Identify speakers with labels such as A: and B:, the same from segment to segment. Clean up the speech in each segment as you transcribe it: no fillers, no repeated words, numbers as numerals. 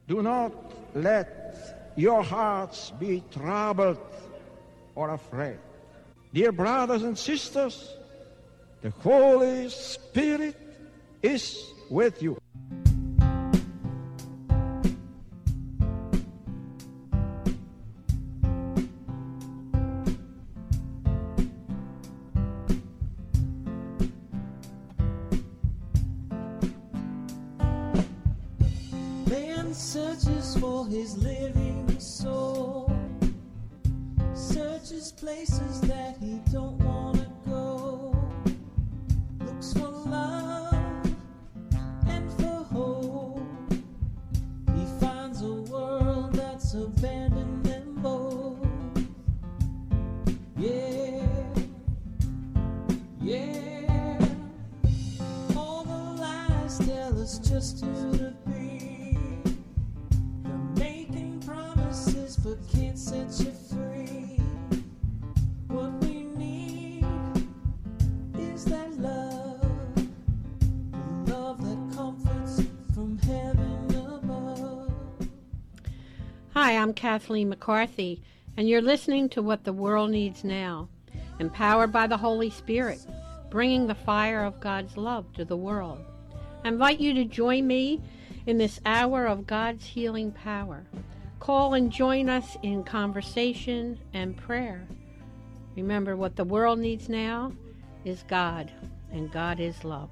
A: Do not let your hearts be troubled or afraid. Dear brothers and sisters, the Holy Spirit is with you.
B: Man searches for his living soul, searches places that he don't want to go, looks for love and for hope. He finds a world that's abandoned them both. Yeah, yeah. All the lies tell us just who to be. They're making promises but can't set you free. What we need is that love, the love that comforts from heaven above.
C: Hi, I'm Kathleen McCarthy, and you're listening to What the World Needs Now, empowered by the Holy Spirit, bringing the fire of God's love to the world. I invite you to join me in this hour of God's healing power. Call and join us in conversation and prayer. Remember, what the world needs now is God, and God is love.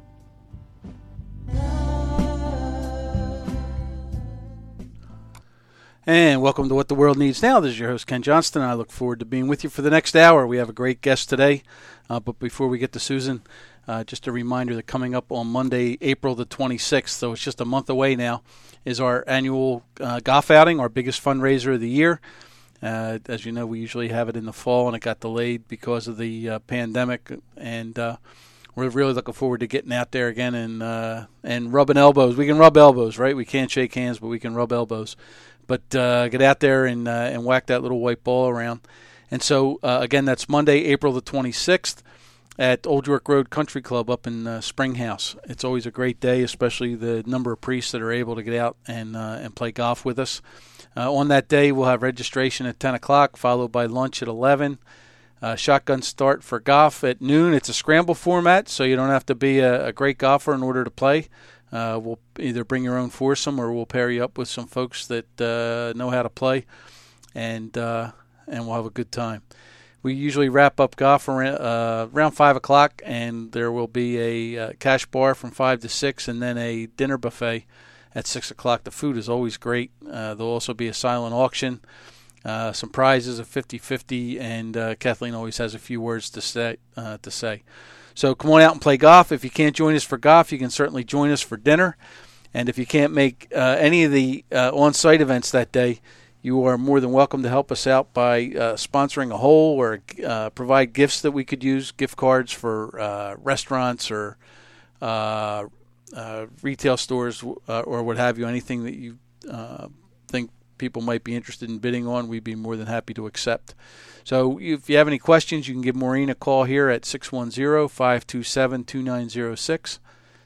D: And welcome to What the World Needs Now. This is your host, Ken Johnston. I look forward to being with you for the next hour. We have a great guest today. But before we get to Susan, just a reminder that coming up on Monday, April the 26th, so it's just a month away now, is our annual golf outing, our biggest fundraiser of the year. As you know, we usually have it in the fall, and it got delayed because of the pandemic. And we're really looking forward to getting out there again and rubbing elbows. We can rub elbows, right? We can't shake hands, but we can rub elbows. But get out there and whack that little white ball around. And so, again, that's Monday, April the 26th at Old York Road Country Club up in Springhouse. It's always a great day, especially the number of priests that are able to get out and play golf with us. On that day, we'll have registration at 10 o'clock, followed by lunch at 11. Shotgun start for golf at noon. It's a scramble format, so you don't have to be a great golfer in order to play. We'll either bring your own foursome or we'll pair you up with some folks that know how to play, and we'll have a good time. We usually wrap up golf around 5 o'clock, and there will be a cash bar from 5 to 6, and then a dinner buffet at 6 o'clock. The food is always great. There'll also be a silent auction, some prizes of 50-50, and Kathleen always has a few words to say. So come on out and play golf. If you can't join us for golf, you can certainly join us for dinner. And if you can't make any of the on-site events that day, you are more than welcome to help us out by sponsoring a hole or provide gifts that we could use, gift cards for restaurants or retail stores or what have you, anything that you think people might be interested in bidding on, we'd be more than happy to accept. So if you have any questions, you can give Maureen a call here at 610-527-2906,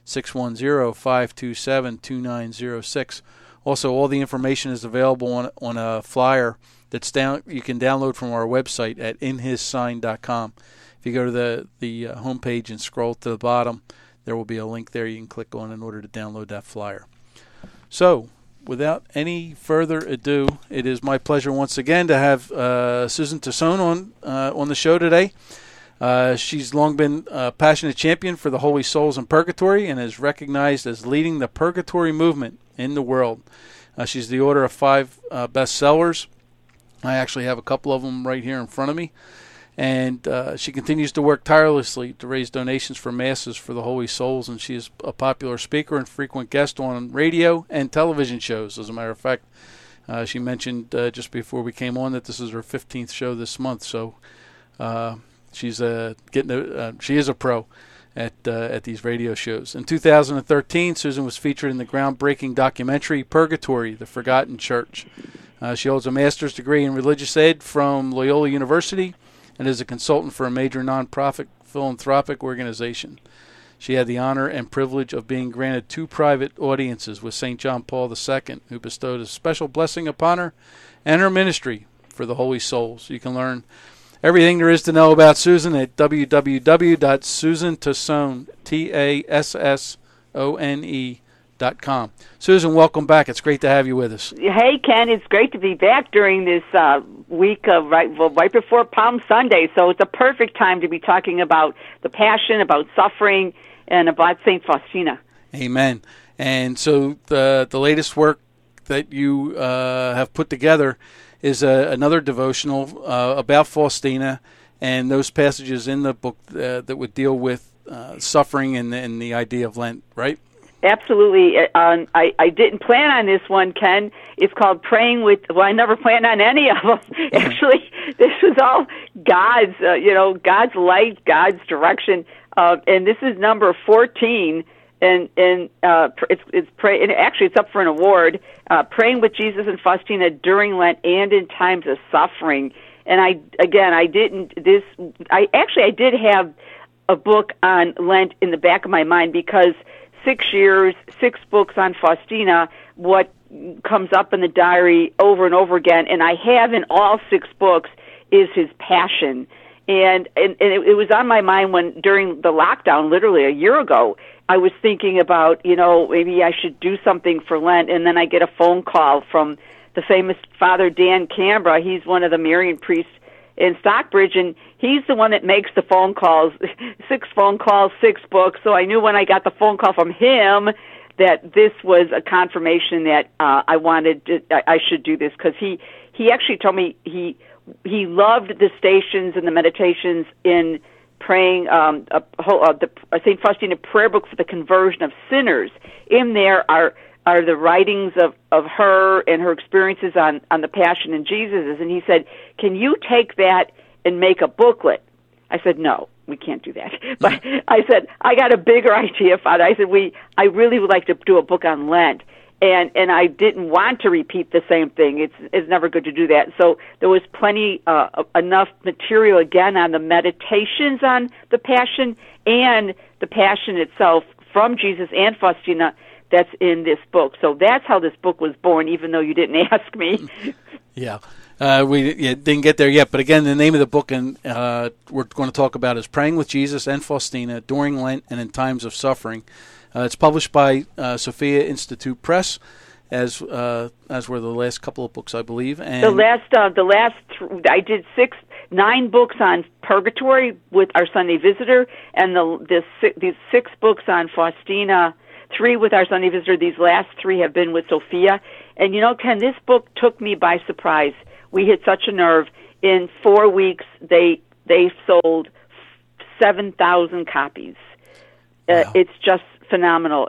D: 610-527-2906. Also, all the information is available on a flyer that's you can download from our website at inhissign.com. If you go to the homepage and scroll to the bottom, there will be a link there you can click on in order to download that flyer. So, without any further ado, it is my pleasure once again to have Susan Tassone on the show today. She's long been a passionate champion for the Holy Souls in Purgatory and is recognized as leading the Purgatory movement in the world. She's the author of 5 bestsellers. I actually have a couple of them right here in front of me. And she continues to work tirelessly to raise donations for masses for the Holy Souls, and she is a popular speaker and frequent guest on radio and television shows. As a matter of fact, she mentioned just before we came on that this is her 15th show this month, so she's she is a pro at these radio shows. In 2013, Susan was featured in the groundbreaking documentary Purgatory: The Forgotten Church. She holds a master's degree in religious ed from Loyola University and is a consultant for a major nonprofit philanthropic organization. She had the honor and privilege of being granted 2 private audiences with St. John Paul II, who bestowed a special blessing upon her and her ministry for the holy souls. You can learn everything there is to know about Susan at www.susantassone.com. Susan, welcome back. It's great to have you with us.
E: Hey, Ken, it's great to be back during this week of right before Palm Sunday. So it's a perfect time to be talking about the Passion, about suffering, and about St. Faustina.
D: Amen. And so the latest work that you have put together is another devotional about Faustina and those passages in the book that would deal with suffering and the idea of Lent, right?
E: Absolutely. I didn't plan on this one, Ken. It's called Praying with... Well, I never planned on any of them. Actually, this was all God's, God's light, God's direction. And this is number 14, and it's up for an award. Praying with Jesus and Faustina during Lent and in times of suffering. And I did have a book on Lent in the back of my mind because 6 years, 6 books on Faustina, what comes up in the diary over and over again, and I have in all 6 books, is his passion. And it was on my mind when, during the lockdown, literally a year ago, I was thinking about, maybe I should do something for Lent, and then I get a phone call from the famous Father Dan Canberra. He's one of the Marian priests in Stockbridge, and he's the one that makes the phone calls, 6 phone calls, 6 books. So I knew when I got the phone call from him that this was a confirmation that I should do this, because he actually told me he loved the stations and the meditations in praying the St. Faustina prayer book for the conversion of sinners. In there are the writings of her and her experiences on the Passion and Jesus. And he said, can you take that and make a booklet? I said, no, we can't do that. But I said, I got a bigger idea, Father. I said, I really would like to do a book on Lent. And I didn't want to repeat the same thing. It's never good to do that. So there was plenty, enough material again on the meditations on the Passion and the Passion itself from Jesus and Faustina that's in this book. So that's how this book was born, even though you didn't ask me.
D: Yeah. We didn't get there yet. But again, the name of the book and we're going to talk about is Praying with Jesus and Faustina During Lent and in Times of Suffering. It's published by Sophia Institute Press, as were the last couple of books, I believe. And I did 9 books on Purgatory with our Sunday Visitor, and these 6 books on Faustina, 3 with our Sunday Visitor. These last 3 have been with Sophia. And Ken, this book took me by surprise. We hit such a nerve. In 4 weeks, they sold 7,000 copies. Wow. It's just phenomenal.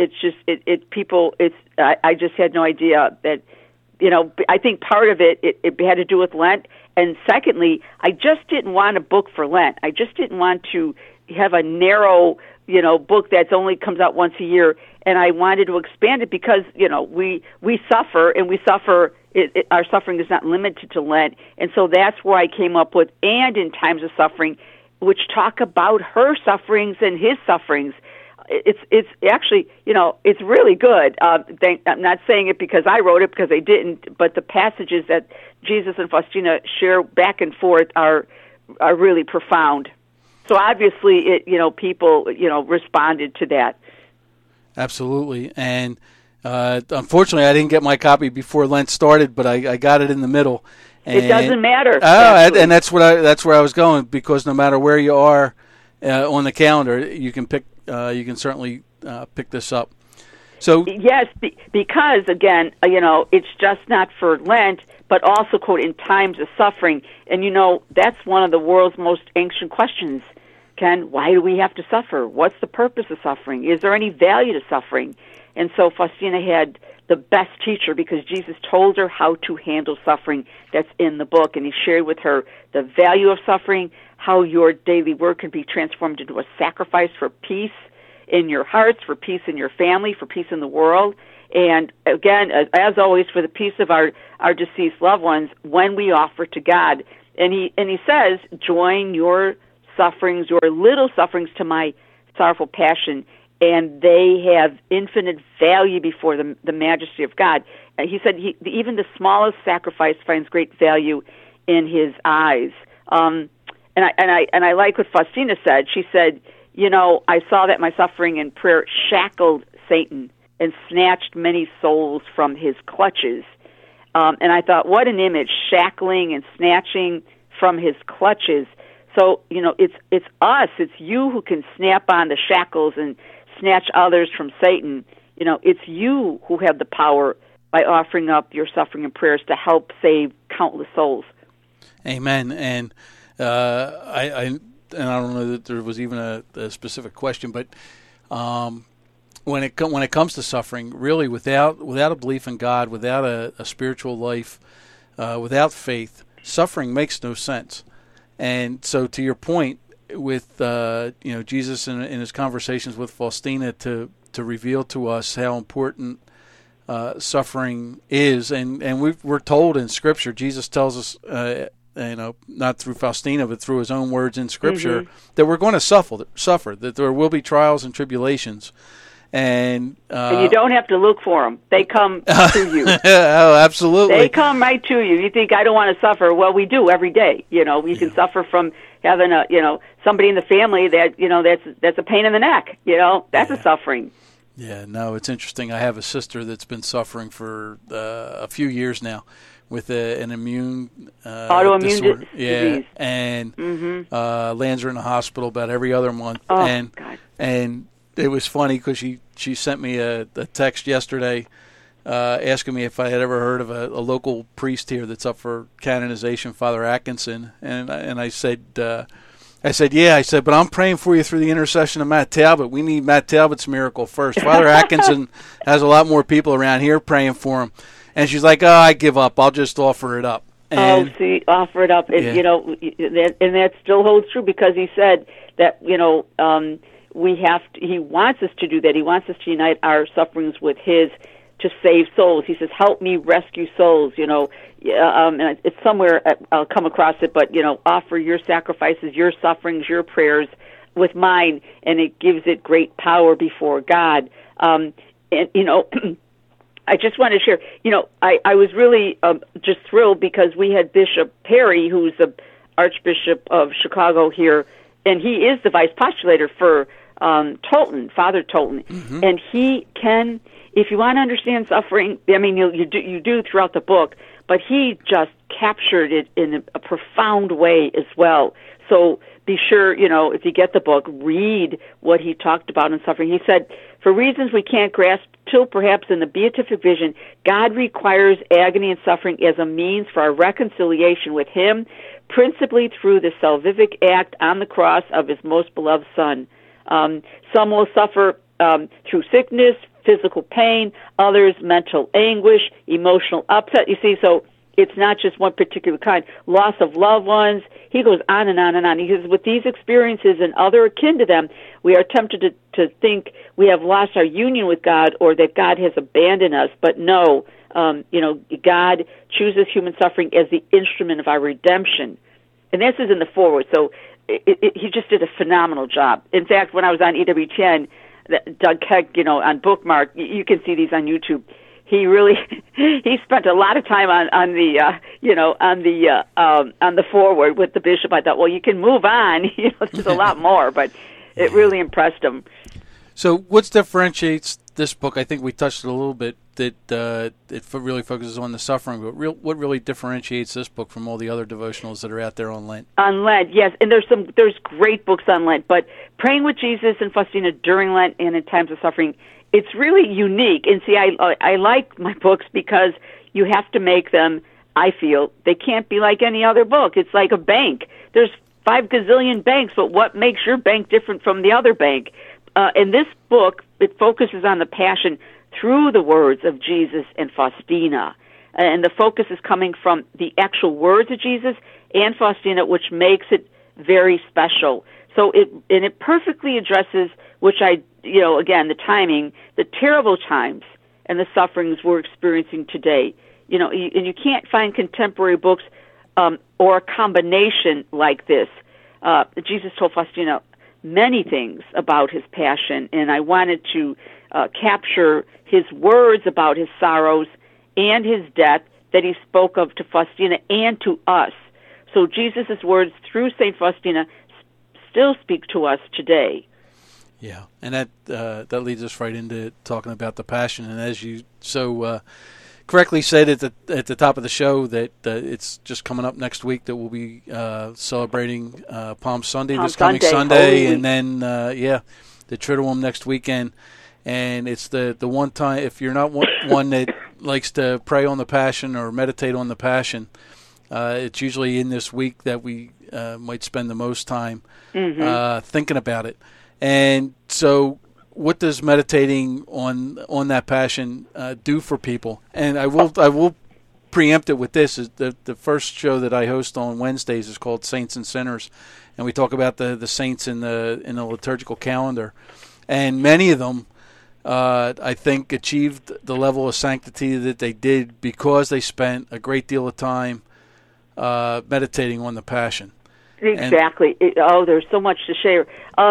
D: I just had no idea that, I think part of it had to do with Lent. And secondly, I just didn't want a book for Lent. I just didn't want to have a narrow, book that only comes out once a year. And I wanted to expand it because, we suffer, and we suffer, our suffering is not limited to Lent. And so that's where I came up with And in Times of Suffering, which talk about her sufferings and his sufferings. It's actually, it's really good. I'm not saying it because I wrote it, because they didn't, but the passages that Jesus and Faustina share back and forth are really profound. So obviously, people, responded to that. Absolutely. And unfortunately, I didn't get my copy before Lent started, but I got it in the middle. And,
E: it doesn't matter.
D: And that's where I was going, because no matter where you are on the calendar, you can pick. You can certainly pick this up. So
E: yes, because again, it's just not for Lent, but also, quote, in times of suffering. And that's one of the world's most ancient questions. Ken, why do we have to suffer? What's the purpose of suffering? Is there any value to suffering? And so Faustina had the best teacher, because Jesus told her how to handle suffering. That's in the book, and he shared with her the value of suffering, how your daily work can be transformed into a sacrifice for peace in your hearts, for peace in your family, for peace in the world. And again, as always, for the peace of our deceased loved ones, when we offer to God. And he says, join your sufferings, your little sufferings, to my sorrowful passion, and they have infinite value before the majesty of God. He said even the smallest sacrifice finds great value in his eyes. And I like what Faustina said. She said, I saw that my suffering and prayer shackled Satan and snatched many souls from his clutches. And I thought, what an image, shackling and snatching from his clutches. So, it's us, it's you who can snap on the shackles and snatch others from Satan. It's you who have the power by offering up your suffering and prayers to help save countless souls.
D: Amen. And I don't know that there was even a specific question, but when it comes to suffering, really without a belief in God, without a spiritual life, without faith, suffering makes no sense. And so, to your point, with Jesus in his conversations with Faustina to reveal to us how important suffering is, and we're told in Scripture, Jesus tells us, not through Faustina, but through his own words in Scripture, that we're going to suffer, that there will be trials and tribulations. And
E: you don't have to look for them. They come to you.
D: Oh, absolutely.
E: They come right to you. You think, I don't want to suffer. Well, we do every day. You can suffer from having somebody in the family that, that's a pain in the neck. That's a suffering.
D: Yeah, no, it's interesting. I have a sister that's been suffering for a few years now with an immune
E: autoimmune
D: disorder.
E: disease.
D: And lands her in the hospital about every other month.
E: Oh, God.
D: And it was funny because she sent me a text yesterday asking me if I had ever heard of a local priest here that's up for canonization, Father Atkinson, and I said yeah. I said, but I'm praying for you through the intercession of Matt Talbot. We need Matt Talbot's miracle first. Father Atkinson has a lot more people around here praying for him, and she's like, I give up. I'll just offer it up. And,
E: offer it up, and and that still holds true because he said that he wants us to do that. He wants us to unite our sufferings with his to save souls. He says, help me rescue souls, and it's somewhere, I'll come across it, but, offer your sacrifices, your sufferings, your prayers with mine, and it gives it great power before God. And, I just want to share, I was really just thrilled because we had Bishop Perry, who's the Archbishop of Chicago here, and he is the vice postulator for Tolton, Father Tolton, and he can, if you want to understand suffering, I mean, you do throughout the book, but he just captured it in a profound way as well. So be sure, if you get the book, read what he talked about in suffering. He said, for reasons we can't grasp till perhaps in the beatific vision, God requires agony and suffering as a means for our reconciliation with him, principally through the salvific act on the cross of his most beloved Son. Some will suffer through sickness, physical pain, others mental anguish, emotional upset. You see, so it's not just one particular kind. Loss of loved ones. He goes on and on and on. He says, with these experiences and other akin to them, we are tempted to think we have lost our union with God or that God has abandoned us. But no, God chooses human suffering as the instrument of our redemption. And this is in the foreword. So he just did a phenomenal job. In fact, when I was on EWTN, Doug Keck, on Bookmark, you can see these on YouTube. He really he spent a lot of time on the foreword with the bishop. I thought, well, you can move on. There's a lot more, but it really impressed him.
D: So, what differentiates this book? I think we touched it a little bit. That it really focuses on the suffering, but what really differentiates this book from all the other devotionals that are out there on Lent? On
E: Lent, yes, and there's great books on Lent, but Praying with Jesus and Faustina during Lent and in times of suffering, it's really unique. And see, I like my books because you have to make them. I feel they can't be like any other book. It's like a bank. There's 5 gazillion banks, but what makes your bank different from the other bank? In this book, it focuses on the Passion through the words of Jesus and Faustina. And the focus is coming from the actual words of Jesus and Faustina, which makes it very special. So it perfectly addresses, again, the timing, the terrible times and the sufferings we're experiencing today. And you can't find contemporary books or a combination like this. Jesus told Faustina, many things about his passion, and I wanted to capture his words about his sorrows and his death that he spoke of to Faustina and to us. So Jesus' words through St. Faustina still speak to us today.
D: Yeah, and that leads us right into talking about the Passion. And as you so correctly said at the top of the show, that it's just coming up next week that we'll be celebrating Palm Sunday, this coming Sunday, and then the Triduum next weekend. And it's the one time, if you're not one that likes to pray on the Passion or meditate on the Passion, it's usually in this week that we might spend the most time thinking about it. And so what does meditating on that Passion do for people? And I will preempt it with this. Is the first show that I host on Wednesdays is called Saints and Sinners, and we talk about the saints in the liturgical calendar. And many of them, I think, achieved the level of sanctity that they did because they spent a great deal of time meditating on the Passion.
E: Exactly. There's so much to share.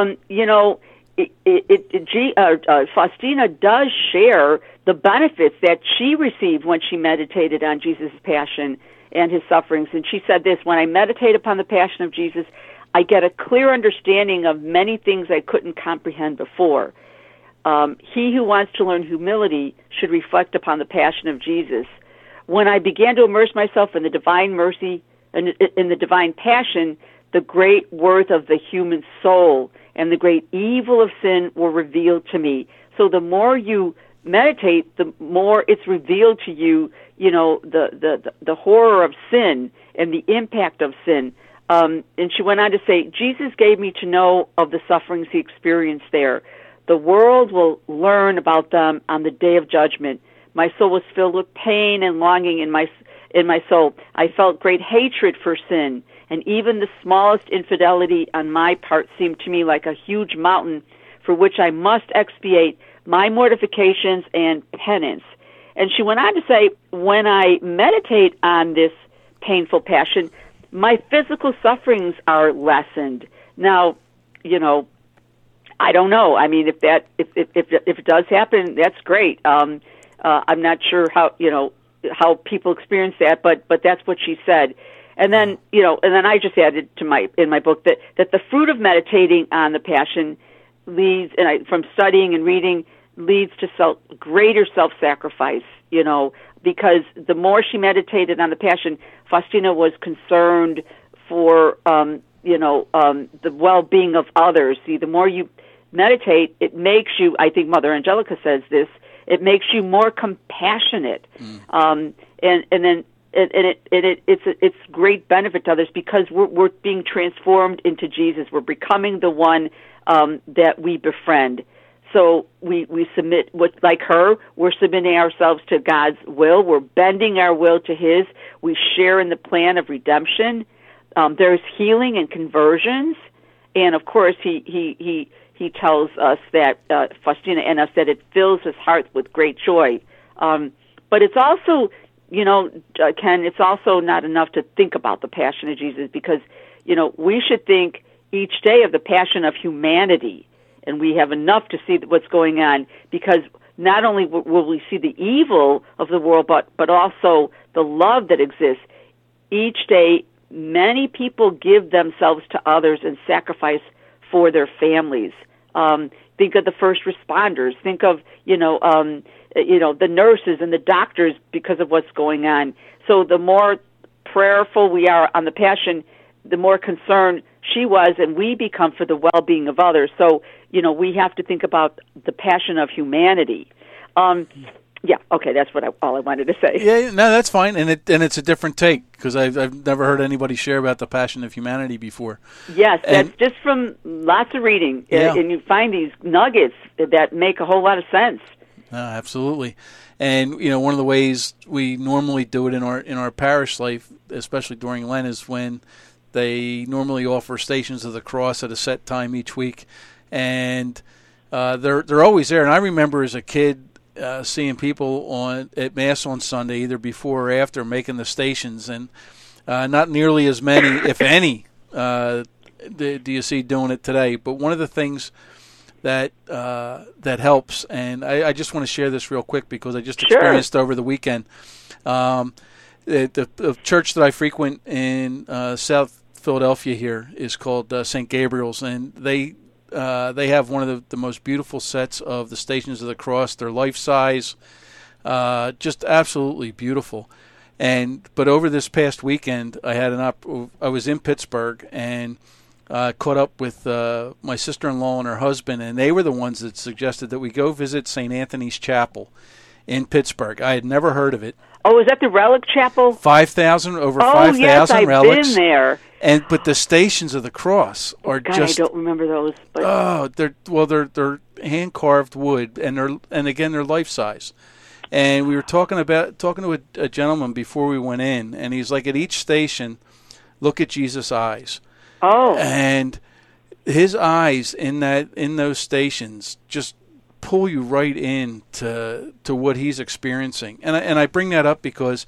E: Faustina does share the benefits that she received when she meditated on Jesus' passion and his sufferings. And she said this: when I meditate upon the passion of Jesus, I get a clear understanding of many things I couldn't comprehend before. He who wants to learn humility should reflect upon the passion of Jesus. When I began to immerse myself in the divine mercy and in the divine passion, the great worth of the human soul and the great evil of sin were revealed to me. So the more you meditate, the more it's revealed to you, the horror of sin and the impact of sin. And she went on to say, Jesus gave me to know of the sufferings he experienced there. The world will learn about them on the day of judgment. My soul was filled with pain and longing in my soul. I felt great hatred for sin, and even the smallest infidelity on my part seemed to me like a huge mountain for which I must expiate my mortifications and penance. And she went on to say, when I meditate on this painful passion, my physical sufferings are lessened. Now, I don't know. I mean, if it does happen, that's great. I'm not sure how people experience that, but that's what she said. And then I just added in my book that the fruit of meditating on the Passion leads, from studying and reading, leads to greater self-sacrifice. Because the more she meditated on the Passion, Faustina was concerned for the well-being of others. See, the more you meditate, it makes you, I think Mother Angelica says this, it makes you more compassionate. And then it's great benefit to others because we're being transformed into Jesus. We're becoming the one that we befriend. So we submit, like her, we're submitting ourselves to God's will. We're bending our will to His. We share in the plan of redemption. There's healing and conversions, and of course He tells us that Faustina and us that it fills his heart with great joy. But it's also, Ken, it's also not enough to think about the Passion of Jesus because, we should think each day of the passion of humanity, and we have enough to see what's going on because not only will we see the evil of the world, but also the love that exists. Each day, many people give themselves to others and sacrifice for their families. Think of the first responders. Think of, the nurses and the doctors because of what's going on. So the more prayerful we are on the Passion, the more concerned she was and we become for the well-being of others. So, we have to think about the passion of humanity. Yeah, okay, that's all I wanted to say.
D: Yeah, no, that's fine, and it's a different take because I've never heard anybody share about the passion of humanity before.
E: Yes, that's just from lots of reading, and you find these nuggets that make a whole lot of sense.
D: Absolutely, and one of the ways we normally do it in our parish life, especially during Lent, is when they normally offer Stations of the Cross at a set time each week, and they're always there. And I remember as a kid. Seeing people at Mass on Sunday, either before or after, making the stations, and not nearly as many, if any, do you see doing it today. But one of the things that helps, and I just want to share this real quick because I just experienced over the weekend. The church that I frequent in South Philadelphia here is called St. Gabriel's, and they have one of the most beautiful sets of the Stations of the Cross. They're life-size, just absolutely beautiful. But over this past weekend, I was in Pittsburgh and caught up with my sister-in-law and her husband, and they were the ones that suggested that we go visit St. Anthony's Chapel in Pittsburgh. I had never heard of it.
E: Oh, is that the Relic Chapel?
D: Over 5,000 relics.
E: I've been there.
D: But the Stations of the Cross are just.
E: I don't remember those. But...
D: they're hand carved wood, and they're life size. And we were talking to a gentleman before we went in, and he's like, at each station, look at Jesus' eyes.
E: Oh.
D: And his eyes in those stations just pull you right in to what he's experiencing. And I bring that up because,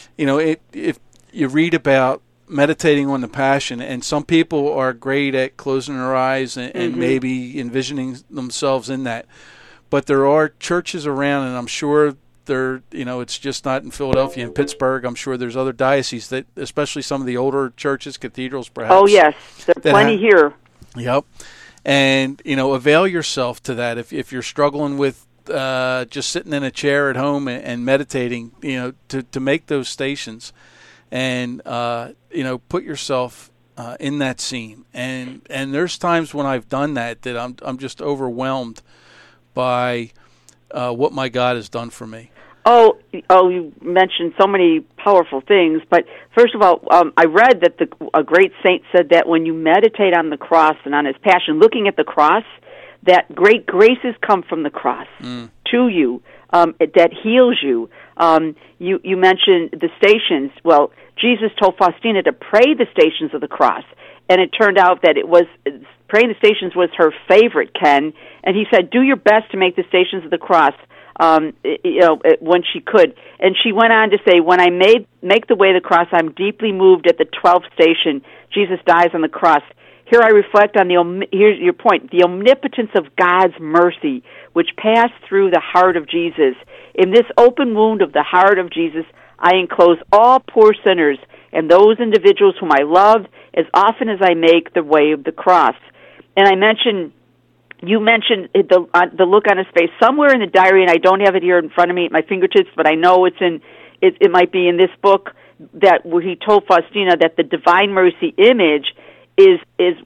D: if you read about meditating on the Passion, and some people are great at closing their eyes and maybe envisioning themselves in that. But there are churches around, and I'm sure it's just not in Philadelphia and Pittsburgh. I'm sure there's other dioceses that, especially some of the older churches, cathedrals perhaps.
E: Oh, yes. There are plenty here.
D: Yep. And, avail yourself to that. If you're struggling with just sitting in a chair at home and meditating, to make those stations and, put yourself in that scene. And there's times when I've done that I'm just overwhelmed by what my God has done for me.
E: Oh, you mentioned so many powerful things, but first of all, I read that a great saint said that when you meditate on the cross and on his passion, looking at the cross, that great graces come from the cross to you, that heals you. You mentioned the stations. Well, Jesus told Faustina to pray the Stations of the Cross, and it turned out that praying the Stations was her favorite, Ken, and he said, do your best to make the Stations of the Cross when she could. And she went on to say, when I make the way of the cross, I'm deeply moved at the 12th station. Jesus dies on the cross. Here I reflect on here's your point, the omnipotence of God's mercy, which passed through the heart of Jesus. In this open wound of the heart of Jesus, I enclose all poor sinners and those individuals whom I love as often as I make the way of the cross. And you mentioned the look on his face somewhere in the diary, and I don't have it here in front of me at my fingertips, but I know it might be in this book, that where he told Faustina that the Divine Mercy image is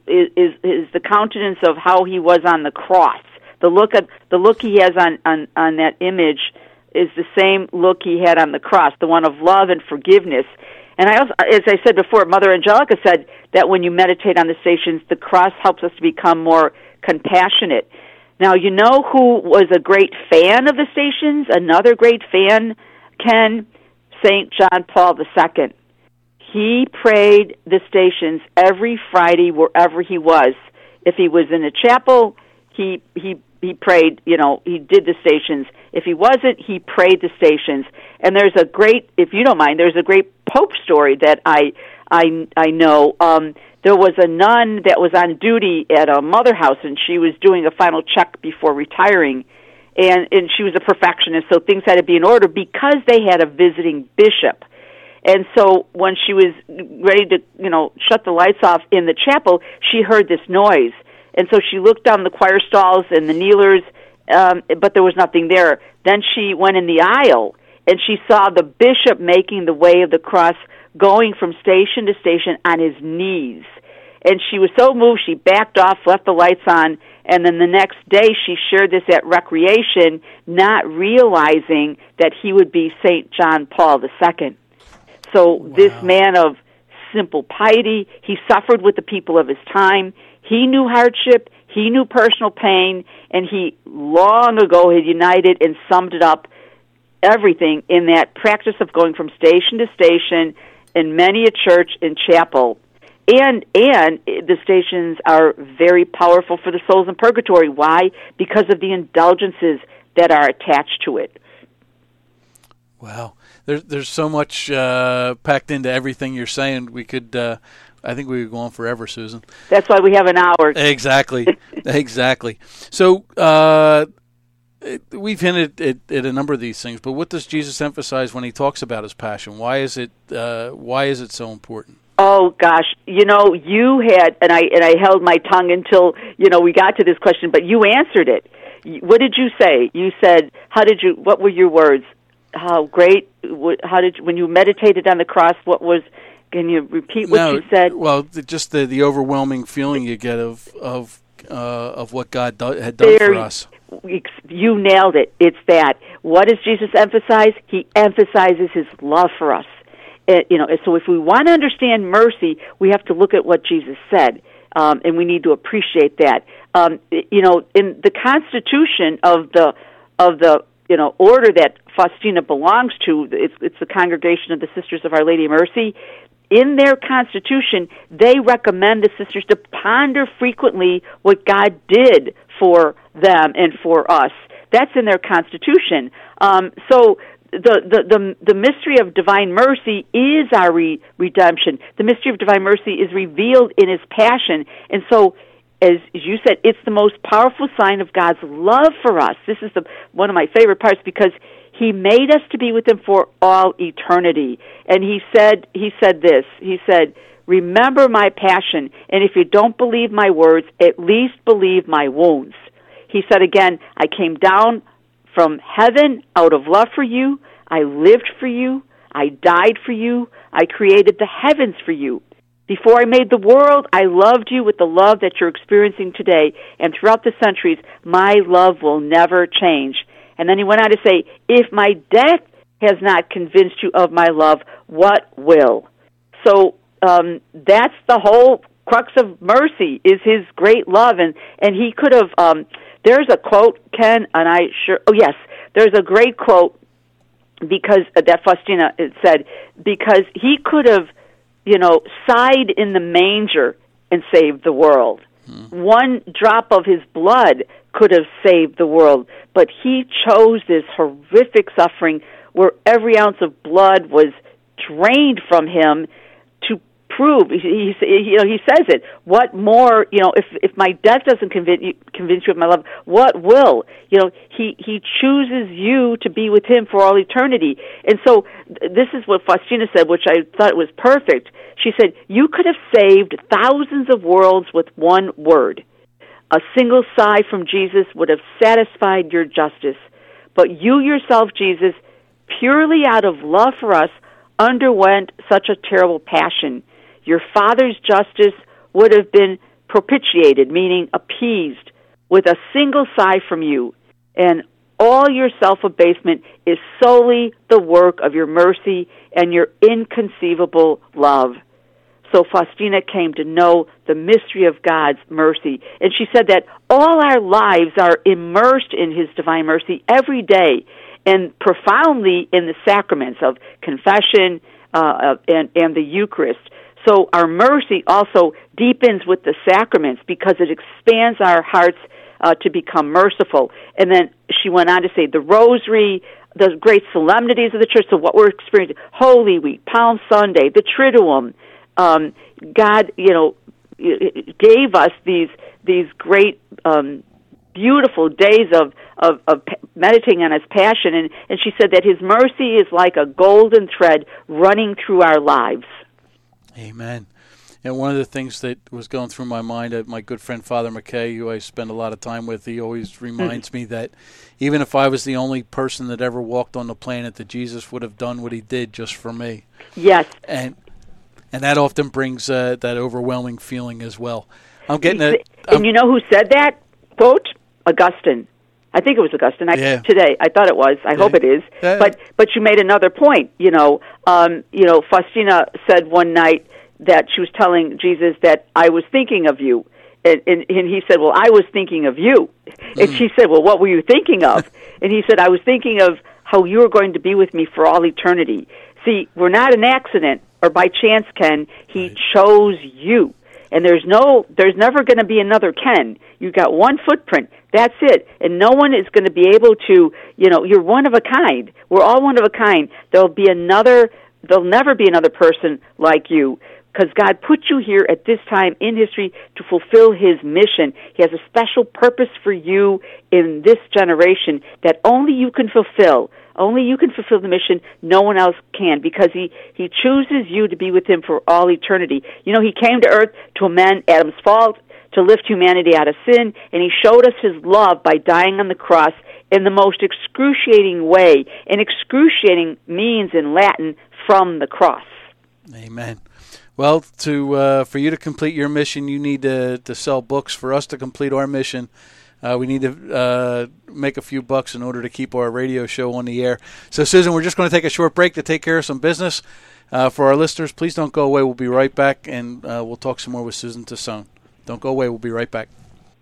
E: the countenance of how he was on the cross. The look he has on that image is the same look he had on the cross, the one of love and forgiveness. And I also, as I said before, Mother Angelica said that when you meditate on the stations, the cross helps us to become more compassionate. Now, you know who was a great fan of the stations? Another great fan, Ken? St. John Paul II. He prayed the stations every Friday wherever he was. If he was in a chapel, he prayed, he did the stations. If he wasn't, he prayed the stations. And there's a great, if you don't mind, there's a great Pope story that I know. There was a nun that was on duty at a mother house, and she was doing a final check before retiring, and she was a perfectionist, so things had to be in order because they had a visiting bishop. And so when she was ready to, shut the lights off in the chapel, she heard this noise. And so she looked down the choir stalls and the kneelers, but there was nothing there. Then she went in the aisle, and she saw the bishop making the way of the cross, going from station to station on his knees. And she was so moved, she backed off, left the lights on, and then the next day she shared this at recreation, not realizing that he would be St. John Paul II. So wow. This man of simple piety, he suffered with the people of his time. He knew hardship, he knew personal pain, and he long ago had united and summed it up, everything in that practice of going from station to station in many a church and chapel. And the stations are very powerful for the souls in purgatory. Why? Because of the indulgences that are attached to it.
D: Wow. There's so much packed into everything you're saying. We could, I think we could go on forever, Susan.
E: That's why we have an hour.
D: Exactly, exactly. So we've hinted at a number of these things, but what does Jesus emphasize when he talks about his passion? Why is it so important?
E: Oh gosh, you had, and I held my tongue until we got to this question, but you answered it. What did you say? You said, what were your words? How great, when you meditated on the cross, can you repeat what you said?
D: Well, just the overwhelming feeling you get of what God had done for us.
E: You nailed it. It's that. What does Jesus emphasize? He emphasizes his love for us. So if we want to understand mercy, we have to look at what Jesus said, and we need to appreciate that. In the constitution of the order that Faustina belongs to, it's the Congregation of the Sisters of Our Lady of Mercy. In their constitution, they recommend the sisters to ponder frequently what God did for them and for us. That's in their constitution. So the mystery of divine mercy is our redemption. The mystery of divine mercy is revealed in his passion. And so, as you said, it's the most powerful sign of God's love for us. This is one of my favorite parts, because he made us to be with him for all eternity. And he said this. He said, "Remember my passion, and if you don't believe my words, at least believe my wounds." He said again, "I came down from heaven out of love for you. I lived for you. I died for you. I created the heavens for you. Before I made the world, I loved you with the love that you're experiencing today. And throughout the centuries, my love will never change." And then he went on to say, "If my death has not convinced you of my love, what will?" So that's the whole crux of mercy, is his great love. And he could have, there's a quote, Ken, there's a great quote, because that Faustina said, because he could have, sighed in the manger and saved the world. One drop of his blood could have saved the world, but he chose this horrific suffering where every ounce of blood was drained from him to prove. He says it. What more? If my death doesn't convince you of my love, what will? He chooses you to be with him for all eternity. And so this is what Faustina said, which I thought was perfect. She said, "You could have saved thousands of worlds with one word. A single sigh from Jesus would have satisfied your justice. But you yourself, Jesus, purely out of love for us, underwent such a terrible passion. Your Father's justice would have been propitiated," meaning appeased, "with a single sigh from you. And all your self-abasement is solely the work of your mercy and your inconceivable love." So Faustina came to know the mystery of God's mercy. And she said that all our lives are immersed in his divine mercy every day, and profoundly in the sacraments of confession and the Eucharist. So our mercy also deepens with the sacraments, because it expands our hearts to become merciful. And then she went on to say the Rosary, the great solemnities of the Church, so what we're experiencing, Holy Week, Palm Sunday, the Triduum. God, gave us these great, beautiful days of meditating on his passion, and she said that his mercy is like a golden thread running through our lives.
D: Amen. And one of the things that was going through my mind, my good friend Father McKay, who I spend a lot of time with, he always reminds me that even if I was the only person that ever walked on the planet, that Jesus would have done what he did just for me.
E: Yes.
D: And that often brings that overwhelming feeling as well.
E: And you know who said that quote? Augustine. I think it was Augustine. Today, I thought it was. I hope it is. But you made another point. Faustina said one night that she was telling Jesus that I was thinking of you, and he said, "Well, I was thinking of you," and she said, "Well, what were you thinking of?" And he said, "I was thinking of how you were going to be with me for all eternity." See, we're not an accident or by chance, Ken. He chose you. And there's never going to be another Ken. You've got one footprint. That's it. And no one is going to be able to, you're one of a kind. We're all one of a kind. There'll never be another person like you, because God put you here at this time in history to fulfill His mission. He has a special purpose for you in this generation that only you can fulfill. Only you can fulfill the mission. No one else can, because He chooses you to be with Him for all eternity. He came to earth to amend Adam's fault, to lift humanity out of sin, and He showed us His love by dying on the cross in the most excruciating way. And excruciating means in Latin, from the cross.
D: Amen. Well, for you to complete your mission, you need to sell books. For us to complete our mission, we need to make a few bucks in order to keep our radio show on the air. So, Susan, we're just going to take a short break to take care of some business. For our listeners, please don't go away. We'll be right back, and we'll talk some more with Susan Tassone. Don't go away. We'll be right back.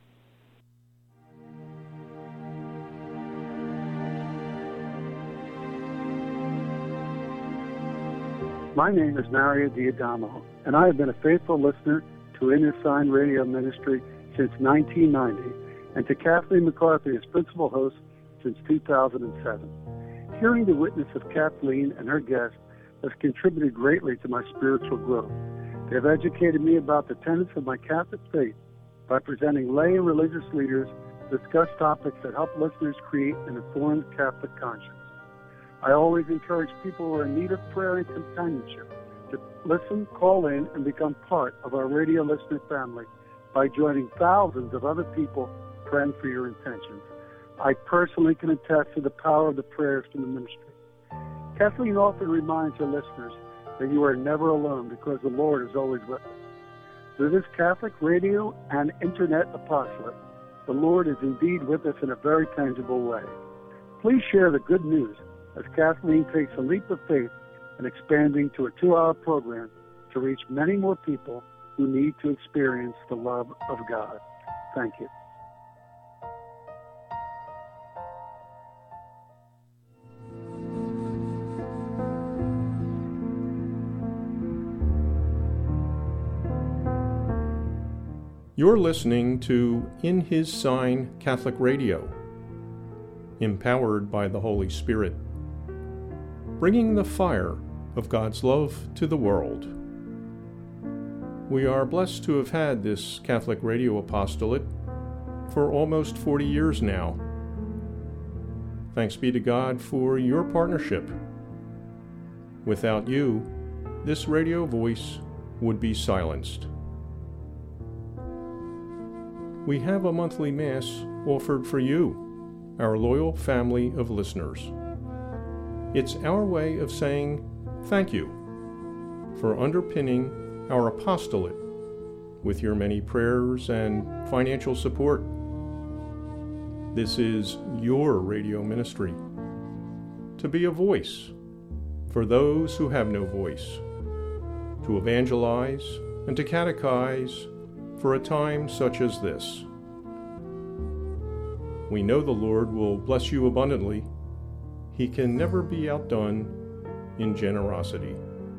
F: My name is Mario D'Adamo, and I have been a faithful listener to In His Sign Radio Ministry since 1990, and to Kathleen McCarthy as principal host since 2007. Hearing the witness of Kathleen and her guests has contributed greatly to my spiritual growth. They have educated me about the tenets of my Catholic faith by presenting lay and religious leaders to discuss topics that help listeners create an informed Catholic conscience. I always encourage people who are in need of prayer and companionship to listen, call in, and become part of our radio listener family by joining thousands of other people praying for your intentions. I personally can attest to the power of the prayers from the ministry. Kathleen often reminds her listeners that you are never alone because the Lord is always with us. Through this Catholic radio and internet apostolate, the Lord is indeed with us in a very tangible way. Please share the good news as Kathleen takes a leap of faith in expanding to a 2-hour program to reach many more people who need to experience the love of God. Thank you.
G: You're listening to In His Sign Catholic Radio, empowered by the Holy Spirit, bringing the fire of God's love to the world. We are blessed to have had this Catholic radio apostolate for almost 40 years now. Thanks be to God for your partnership. Without you, this radio voice would be silenced. We have a monthly Mass offered for you, our loyal family of listeners. It's our way of saying thank you for underpinning our apostolate with your many prayers and financial support. This is your radio ministry, to be a voice for those who have no voice, to evangelize and to catechize for a time such as this. We know the Lord will bless you abundantly. He can never be outdone in generosity.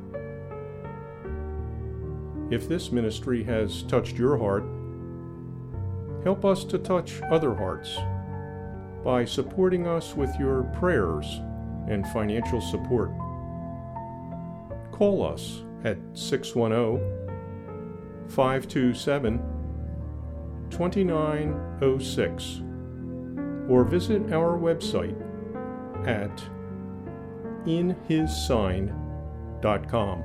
G: If this ministry has touched your heart, help us to touch other hearts by supporting us with your prayers and financial support. Call us at 610-527-2906 or visit our website at inhissign.com.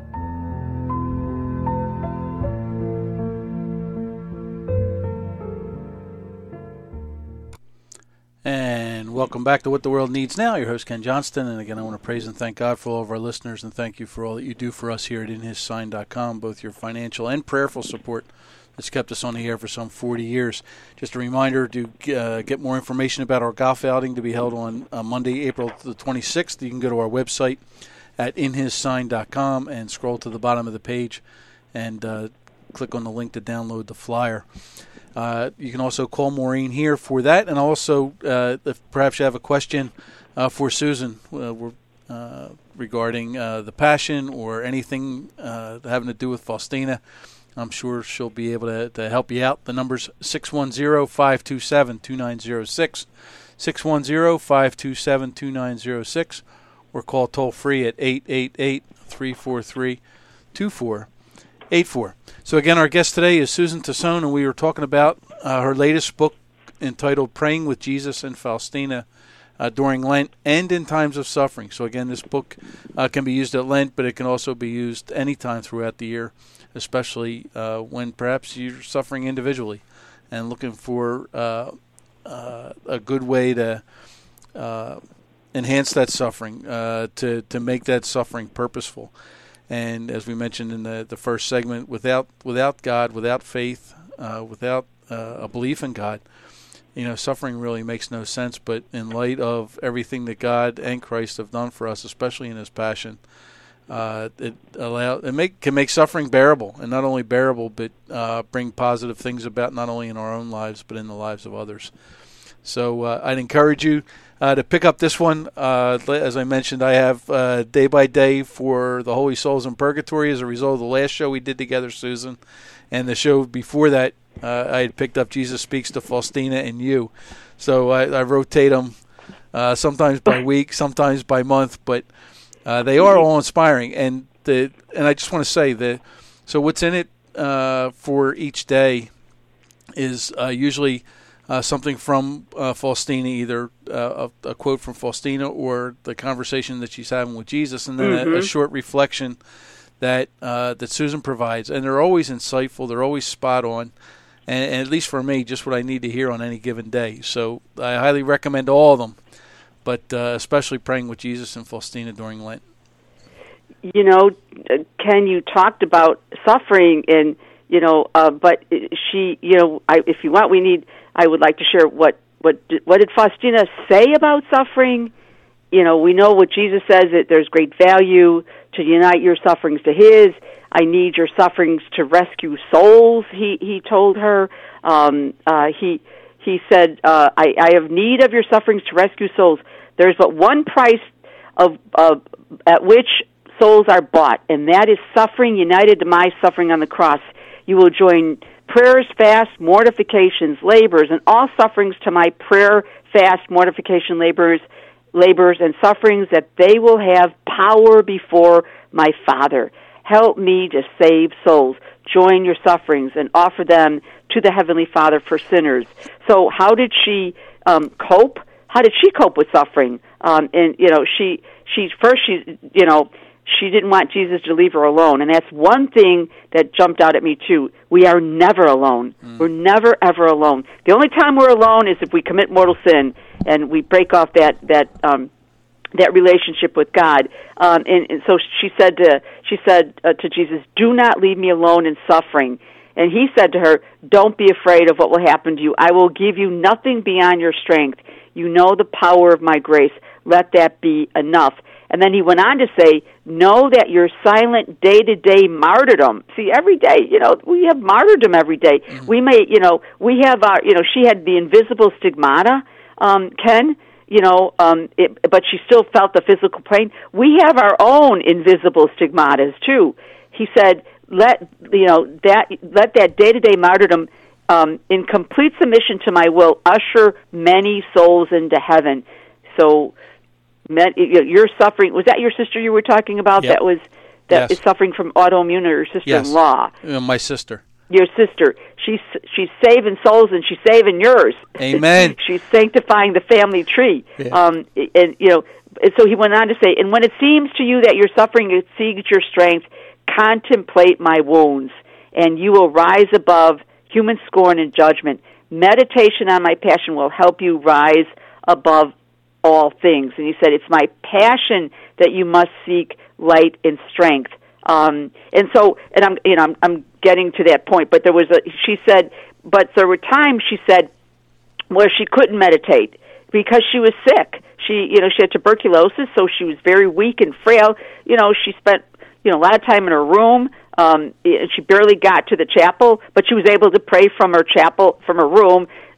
D: And welcome back to What the World Needs Now. Your host, Ken Johnston. And again, I want to praise and thank God for all of our listeners, and thank you for all that you do for us here at inhissign.com, both your financial and prayerful support that's kept us on the air for some 40 years. Just a reminder to get more information about our golf outing to be held on Monday, April the 26th. You can go to our website at inhissign.com and scroll to the bottom of the page and click on the link to download the flyer. You can also call Maureen here for that, and also if perhaps you have a question for Susan regarding the Passion or anything having to do with Faustina, I'm sure she'll be able to help you out. The number's 610-527-2906, 610-527-2906, or call toll-free at 888-343-2484. So again, our guest today is Susan Tassone, and we were talking about her latest book entitled Praying with Jesus and Faustina during Lent and in times of suffering. So again, this book can be used at Lent, but it can also be used anytime throughout the year, especially when perhaps you're suffering individually and looking for a good way to enhance that suffering, to make that suffering purposeful. And as we mentioned in the first segment, without God, without faith, without a belief in God, suffering really makes no sense. But in light of everything that God and Christ have done for us, especially in His Passion, it can make suffering bearable, and not only bearable, but bring positive things about not only in our own lives but in the lives of others. So I'd encourage you to pick up this one. As I mentioned, I have Day by Day for the Holy Souls in Purgatory as a result of the last show we did together, Susan, and the show before that. I had picked up Jesus Speaks to Faustina and You. So I rotate them sometimes by week, sometimes by month, but they are all inspiring. And I just want to say so what's in it for each day is usually something from Faustina, either a quote from Faustina or the conversation that she's having with Jesus, and then a short reflection that Susan provides. And they're always insightful. They're always spot on. And at least for me, just what I need to hear on any given day. So I highly recommend all of them, but especially Praying with Jesus and Faustina during Lent.
E: Ken, you talked about suffering, and but she, if you want, I would like to share what did Faustina say about suffering. We know what Jesus says, that there's great value to unite your sufferings to His. I need your sufferings to rescue souls, he told her. He said, I have need of your sufferings to rescue souls. There's but one price at which souls are bought, and that is suffering united to my suffering on the cross. You will join prayers, fasts, mortifications, labors, and all sufferings to my prayer, fast, mortification, labors, and sufferings, that they will have power before my Father. Help me to save souls. Join your sufferings and offer them to the Heavenly Father for sinners. So how did she cope? How did she cope with suffering? She didn't want Jesus to leave her alone. And that's one thing that jumped out at me, too. We are never alone. We're never, ever alone. The only time we're alone is if we commit mortal sin and we break off that relationship with God. And so she said to Jesus, "Do not leave me alone in suffering." And He said to her, "Don't be afraid of what will happen to you. I will give you nothing beyond your strength. You know the power of my grace. Let that be enough." And then He went on to say, "Know that your silent day-to-day martyrdom." See, every day, we have martyrdom every day. Mm-hmm. We may, we have our, she had the invisible stigmata, Ken, but she still felt the physical pain. We have our own invisible stigmatas too. He said, let that day-to-day martyrdom, in complete submission to my will, usher many souls into heaven. So, your suffering, was that your sister you were talking about?
D: Yep.
E: That is suffering from autoimmune, or your sister-in-law?
D: Yes. My sister.
E: Your sister. She's saving souls, and she's saving yours.
D: Amen.
E: She's sanctifying the family tree.
D: Yeah.
E: And so he went on to say, "And when it seems to you that your suffering exceeds your strength, contemplate my wounds, and you will rise above human scorn and judgment. Meditation on my passion will help you rise above all things." And he said, "It's my passion that you must seek light and strength." I'm getting to that point, but there were times, she said, where she couldn't meditate because she was sick. She had tuberculosis, so she was very weak and frail. She spent, a lot of time in her room. She barely got to the chapel, but she was able to pray from her room,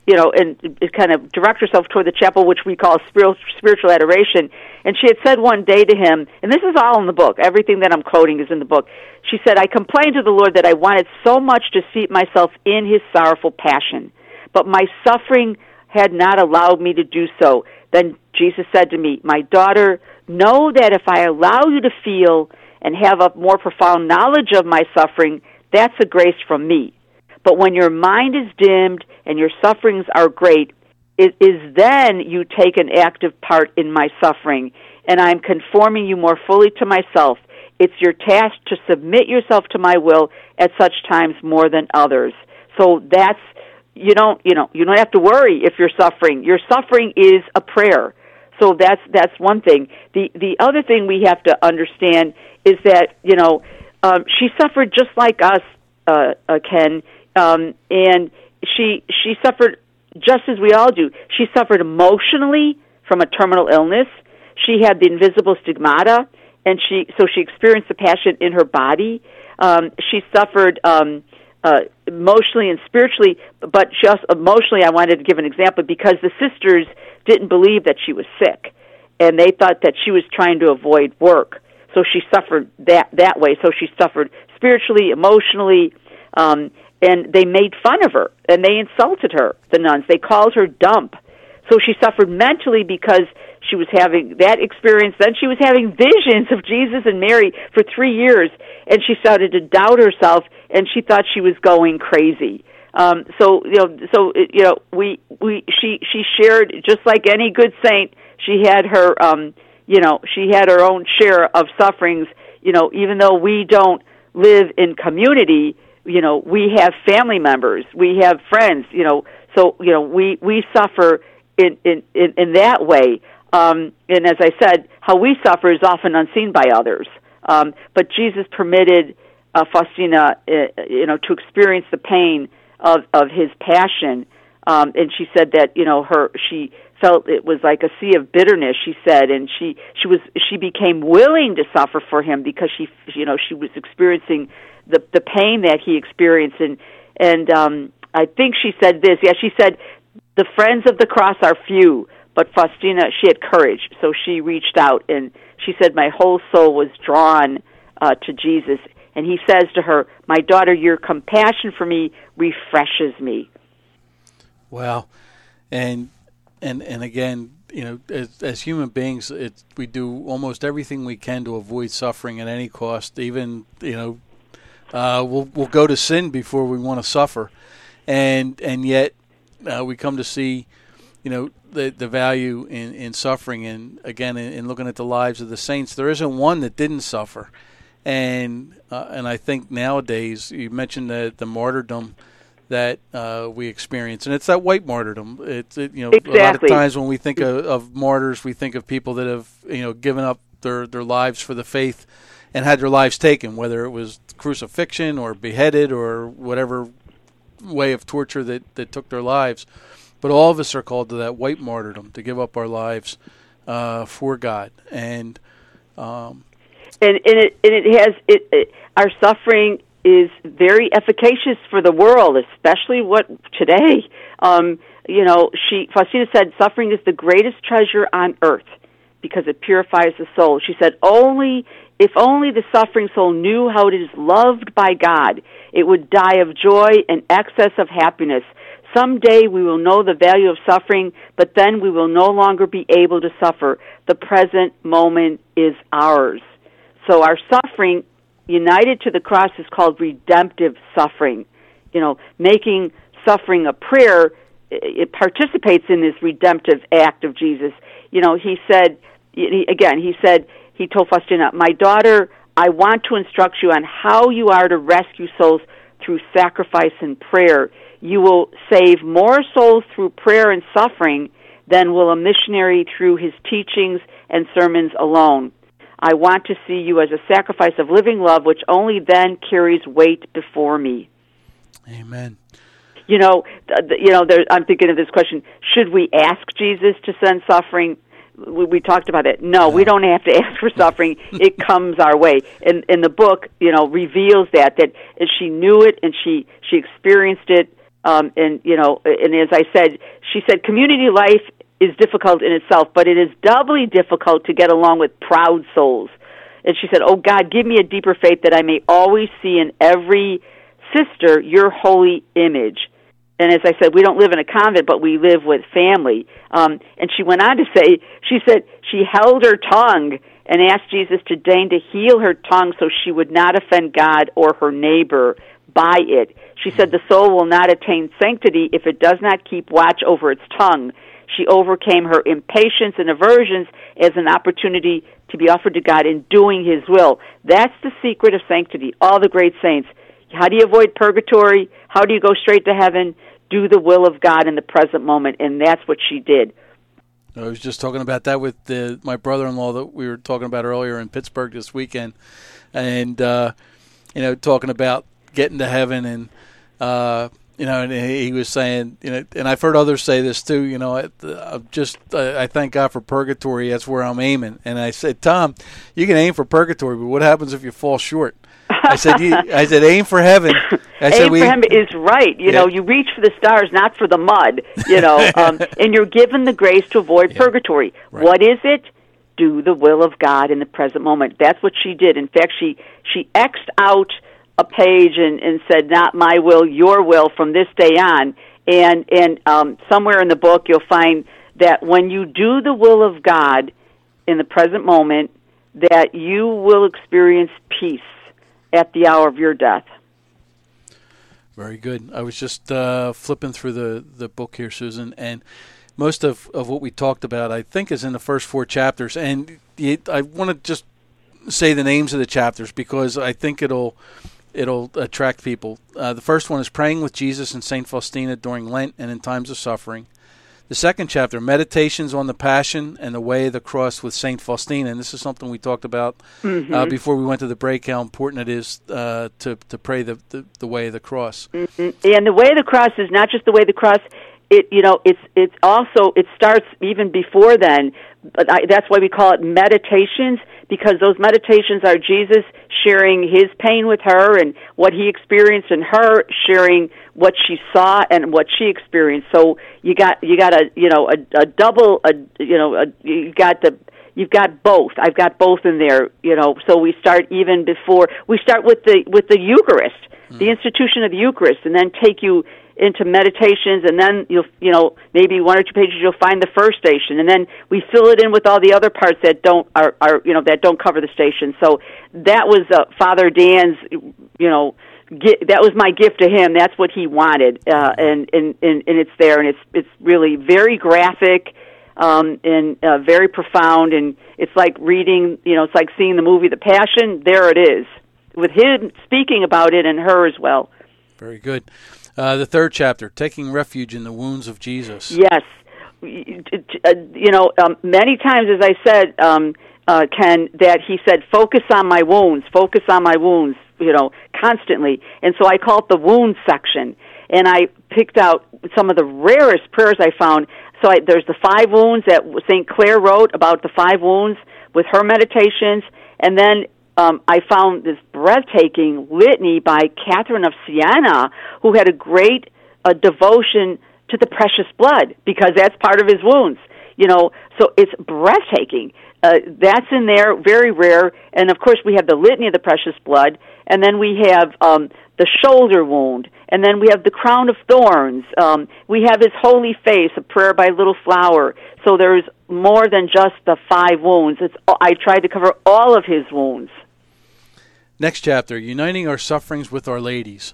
E: and kind of direct herself toward the chapel, which we call spiritual adoration. And she had said one day to him, and this is all in the book, everything that I'm quoting is in the book. She said, I complained to the Lord that I wanted so much to seat myself in his sorrowful passion, but my suffering had not allowed me to do so. Then Jesus said to me, my daughter, know that if I allow you to feel and have a more profound knowledge of my suffering, that's a grace from me. But when your mind is dimmed and your sufferings are great, it is then you take an active part in my suffering, and I'm conforming you more fully to myself. It's your task to submit yourself to my will at such times more than others. So that's, you don't have to worry if you're suffering. Your suffering is a prayer. So that's one thing. The other thing we have to understand is that, she suffered just like us, Ken, and she suffered just as we all do. She suffered emotionally from a terminal illness. She had the invisible stigmata, and she experienced the passion in her body. She suffered emotionally and spiritually, but she also emotionally, I wanted to give an example because the sisters didn't believe that she was sick, and they thought that she was trying to avoid work. So she suffered that way. So she suffered spiritually, emotionally, and they made fun of her, and they insulted her, the nuns. They called her dump. So she suffered mentally because she was having that experience. Then she was having visions of Jesus and Mary for 3 years, and she started to doubt herself, and she thought she was going crazy. She shared, just like any good saint, she had her, she had her own share of sufferings. Even though we don't live in community, we have family members, we have friends, so we suffer in that way. And as I said, how we suffer is often unseen by others. But Jesus permitted Faustina, to experience the pain of his passion. And she said that, she felt it was like a sea of bitterness, she said, and she became willing to suffer for him because she was experiencing the pain that he experienced. And I think she said this. Yeah, she said, the friends of the cross are few, but Faustina, she had courage, so she reached out, and she said, my whole soul was drawn to Jesus. And he says to her, my daughter, your compassion for me refreshes me.
D: Wow. And again, as human beings, we do almost everything we can to avoid suffering at any cost. Even, we'll go to sin before we want to suffer. And yet we come to see, the value in suffering. And again, in looking at the lives of the saints, there isn't one that didn't suffer. And I think nowadays, you mentioned the martyrdom that we experience, and it's that white martyrdom. Exactly. A lot of times when we think of martyrs, we think of people that have given up their lives for the faith and had their lives taken, whether it was crucifixion or beheaded or whatever way of torture that took their lives. But all of us are called to that white martyrdom, to give up our lives for God. And our suffering is very efficacious for the world, especially today. Faustina said, suffering is the greatest treasure on earth because it purifies the soul. She said, if only the suffering soul knew how it is loved by God, it would die of joy and excess of happiness. Someday we will know the value of suffering, but then we will no longer be able to suffer. The present moment is ours. So our suffering, united to the cross, is called redemptive suffering. Making suffering a prayer, it participates in this redemptive act of Jesus. He told Faustina, my daughter, I want to instruct you on how you are to rescue souls through sacrifice and prayer. You will save more souls through prayer and suffering than will a missionary through his teachings and sermons alone. I want to see you as a sacrifice of living love, which only then carries weight before me. Amen.
E: I'm thinking of this question: should we ask Jesus to send suffering? We talked about it. No, we don't have to ask for suffering. It comes our way. And the book, reveals that she knew it and she experienced it And as I said, she said, community life is difficult in itself, but it is doubly difficult to get along with proud souls. And she said, oh, God, give me a deeper faith that I may always see in every sister your holy image. And as I said, we don't live in a convent, but we live with family. And she went on to say, she said she held her tongue and asked Jesus to deign to heal her tongue so she would not offend God or her neighbor by it. She said the soul will not attain sanctity if it does not keep watch over its tongue. She overcame her impatience and aversions as an opportunity to be offered to God in doing His will. That's the secret of sanctity. All the great saints. How do you avoid purgatory? How do you go straight to heaven? Do the will of God in the present moment, and that's what she did.
D: I was just talking about that with my brother-in-law that we were talking about earlier in Pittsburgh this weekend, and talking about getting to heaven, and and he was saying, and I've heard others say this too. I thank God for purgatory. That's where I'm aiming. And I said, Tom, you can aim for purgatory, but what happens if you fall short? I said, aim for heaven.
E: Aim for heaven is right. You reach for the stars, not for the mud. And you're given the grace to avoid purgatory. Right. What is it? Do the will of God in the present moment. That's what she did. In fact, she X'd out a page and said, not my will, your will from this day on. And somewhere in the book you'll find that when you do the will of God in the present moment, that you will experience peace at the hour of your death.
D: Very good. I was just flipping through the book here, Susan, and most of what we talked about, I think, is in the first 4 chapters. And I want to just say the names of the chapters because I think it'll attract people. The first one is Praying with Jesus and St. Faustina during Lent and in times of suffering. The second chapter, Meditations on the Passion and the Way of the Cross with St. Faustina. And this is something we talked about before we went to the break, how important it is to pray the Way of the Cross.
E: Mm-hmm. And the Way of the Cross is not just the Way of the Cross. It's also, it starts even before then. But that's why we call it meditations, because those meditations are Jesus sharing His pain with her and what He experienced, and her sharing what she saw and what she experienced. So you've got both. I've got both in there. So we start even before we start with the Eucharist, the institution of the Eucharist, and then take you into meditations, and then you'll maybe 1 or 2 pages you'll find the first station, and then we fill it in with all the other parts that don't cover the station. So that was Father Dan's that was my gift to him. That's what he wanted, and it's there, and it's really very graphic and very profound, and it's like reading. It's like seeing the movie The Passion. There it is, with him speaking about it and her as well.
D: Very good. The third chapter, Taking Refuge in the Wounds of Jesus.
E: Yes. Many times, as I said, Ken, that he said, focus on my wounds, constantly. And so I call it the wound section. And I picked out some of the rarest prayers I found. So there's the 5 wounds that St. Clare wrote about the 5 wounds with her meditations. And then I found this breathtaking litany by Catherine of Siena, who had a great devotion to the precious blood, because that's part of his wounds. So it's breathtaking. That's in there, very rare. And, of course, we have the litany of the precious blood, and then we have the shoulder wound, and then we have the crown of thorns. We have his holy face, a prayer by Little Flower. So there's more than just the 5 wounds. I tried to cover all of his wounds.
D: Next chapter, Uniting Our Sufferings with Our Ladies.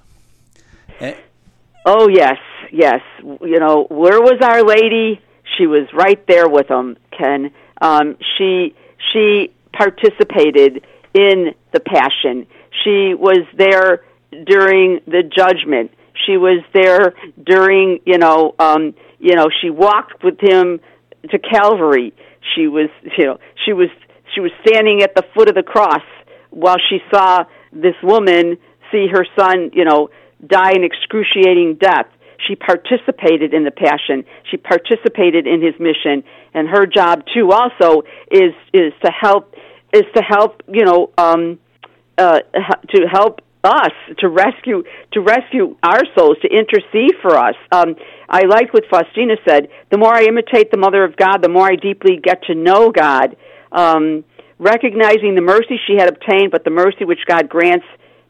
E: Oh, yes. Where was Our Lady? She was right there with them, Ken. She participated in the Passion. She was there during the Judgment. She was there during, she walked with him to Calvary. She was standing at the foot of the cross while she saw this woman see her son, die an excruciating death. She participated in the Passion. She participated in his mission, and her job too also is to help us to rescue our souls, to intercede for us. I liked what Faustina said. The more I imitate the Mother of God, the more I deeply get to know God, recognizing the mercy she had obtained, but the mercy which God grants.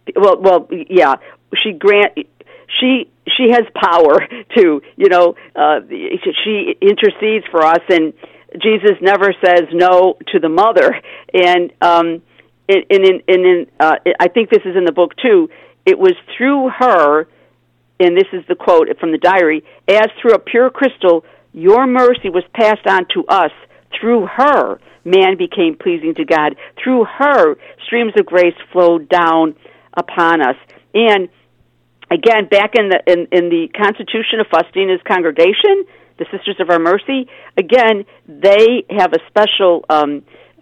E: She has power to, she intercedes for us, and Jesus never says no to the mother. And I think this is in the book too. It was through her, and this is the quote from the diary, as through a pure crystal, your mercy was passed on to us. Through her, man became pleasing to God. Through her, streams of grace flowed down upon us. And again, back in the constitution of Faustina's congregation, the Sisters of Our Mercy, again, they have a special, in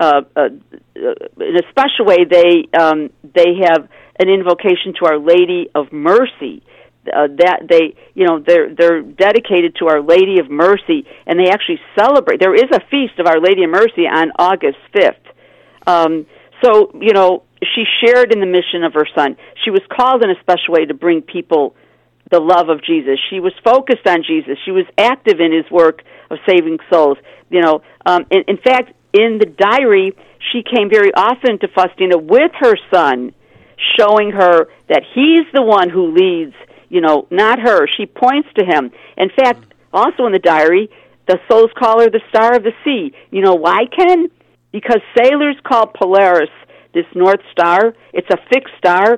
E: a special way, they have an invocation to Our Lady of Mercy. That they're dedicated to Our Lady of Mercy, and they actually celebrate. There is a feast of Our Lady of Mercy on August 5th. So she shared in the mission of her son. She was called in a special way to bring people the love of Jesus. She was focused on Jesus. She was active in his work of saving souls. In fact, in the diary, she came very often to Faustina with her son, showing her that he's the one who leads, not her. She points to him. In fact, also in the diary, the souls call her the Star of the Sea. You know why, Ken? Because sailors call Polaris this North Star. It's a fixed star.